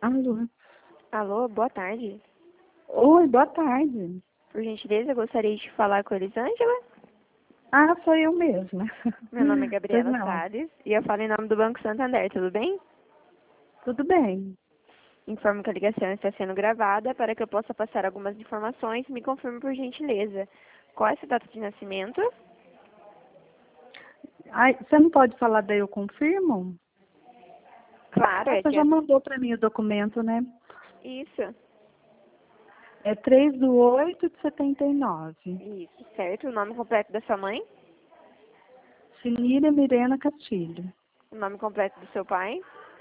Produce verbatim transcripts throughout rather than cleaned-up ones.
Alô? Alô, boa tarde. Oi, boa tarde. Por gentileza, eu gostaria de falar com a Elisângela. Ah, sou eu mesma. Meu nome é Pois Gabriela não. Salles e eu falo em nome do Banco Santander, tudo bem? Tudo bem. Informo que a ligação está sendo gravada para que eu possa passar algumas informações. Me confirme por gentileza. Qual é a sua data de nascimento? Ai, você não pode falar daí eu confirmo? Claro, Ah, é você já dia... mandou para mim o documento, né? Isso, É três do oito de setenta e nove. isso, certo. O nome completo da sua mãe? Siníria Mirena Castilho. O nome completo do seu pai?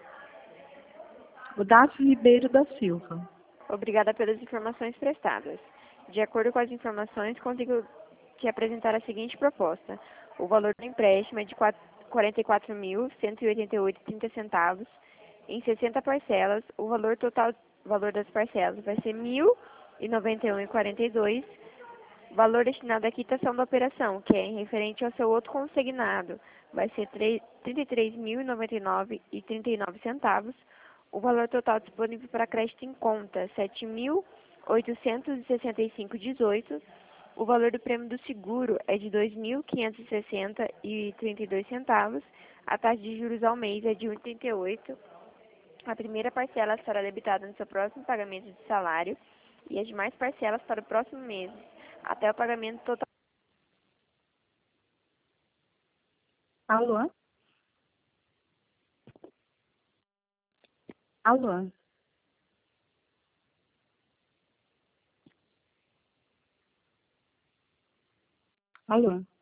O Dácio Ribeiro da Silva. Obrigada pelas informações prestadas. De acordo com as informações, consigo te apresentar a seguinte proposta. O valor do empréstimo é de quarenta e quatro mil, cento e oitenta e oito vírgula trinta centavos em sessenta parcelas. O valor total, valor das parcelas vai ser mil e noventa e um vírgula quarenta e dois. Valor destinado à quitação da operação, que é em referente ao seu outro consignado, vai ser trinta e três mil e noventa e nove vírgula trinta e nove centavos. O valor total disponível para crédito em conta, sete mil oitocentos e sessenta e cinco vírgula dezoito. O valor do prêmio do seguro é de dois mil quinhentos e sessenta vírgula trinta e dois centavos. A taxa de juros ao mês é de um vírgula trinta e oito. A primeira parcela será debitada no seu próximo pagamento de salário e as demais parcelas para o próximo mês, até o pagamento total. Alô? Alô? Alô?